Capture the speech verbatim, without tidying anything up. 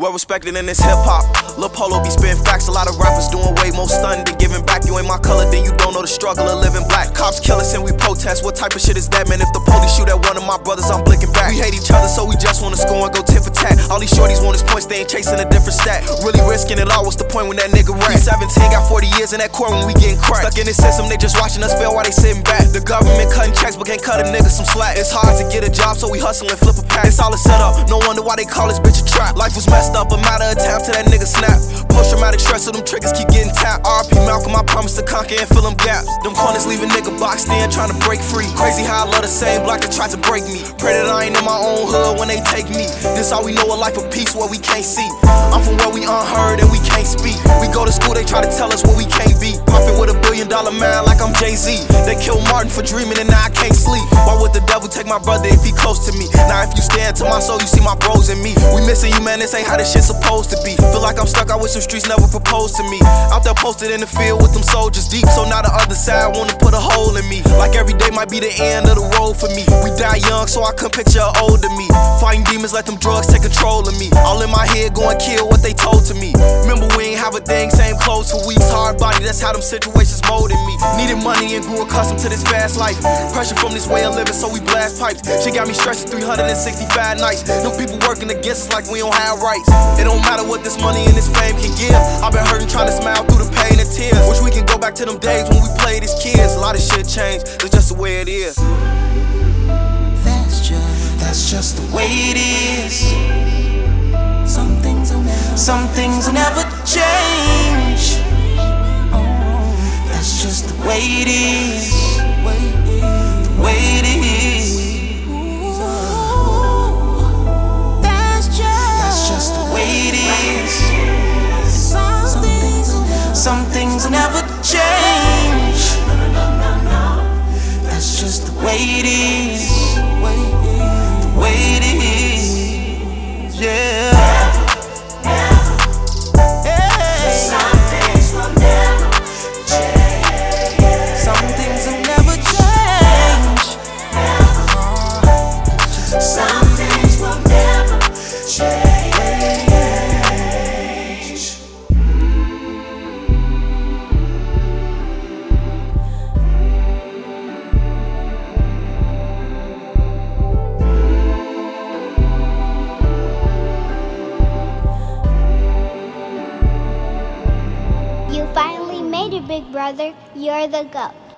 Well respected in this hip hop. Lil Polo be spitting facts. A lot of rappers doing way more stunning than giving back. You ain't my color, then you don't know the struggle of living black. Cops kill us and we protest. What type of shit is that, man? If the police shoot at one of my brothers, I'm blinking back. We hate each other, so we just wanna score and go tit for tat. All these shorties want is points, they ain't chasing a different stat. Really risking it all, what's the point when that nigga rap? seventeen got forty years in that court when we getting cracked. Stuck in this system, they just watching us fail while they sitting back. The government cutting checks, but can't cut a nigga some slack. It's hard to get a job, so we hustle and flip a pack. It's all a setup, no wonder why they call this bitch a trap. Life was messed up, a matter of time till that nigga snap. Post-traumatic stress, so them triggers keep getting tapped. R P Malcolm, I promise to conquer and fill them gaps. Them corners leave a nigga boxed in, trying to break free. Crazy how I love the same block that tried to break me. Pray that I ain't in my own hood when they take me. This all we know, a life of peace where we can't see. I'm from where we unheard and we can't speak. We go to school, they try to tell us what we can't be. Puffin' with a billion dollar man like I'm Jay-Z. They killed Martin for dreaming and now I can't sleep. Why would the devil take my brother if he close to me? Now if you stare into my soul, you see my bros in me. We missing you, man, this ain't how this shit supposed to be. Feel like I'm stuck out with some streets never proposed to me. Out there posted in the field with them soldiers deep. So now the other side wanna put a hole in me. Like every day might be the end of the road for me. We die young, so I couldn't picture an older me. Fighting demons, let them drugs take control of me. All in my head going kill what they told to me. Remember we ain't have a thing, same clothes for weeks. Hard body, that's how them situations molded me. Needed money and grew accustomed to this fast life. Pressure from this way of living, so we blast pipes. She got me stressing three hundred sixty-five nights. Them people working against us like we don't have rights. It don't matter what this money and this fame can give. I've been hurting trying to smile through the pain and tears. Wish we can go back to them days when we played as kids. A lot of shit changed, it's just the way it is. That's just, that's just the way it is. Some things will never, some things will never change. Oh, that's just the way it is. The way it is. Ooh, that's just, that's just the way it is. Some things, some things will never change. That's just the way it is. The way it is. Yeah. You finally made it, big brother. You're the GOAT.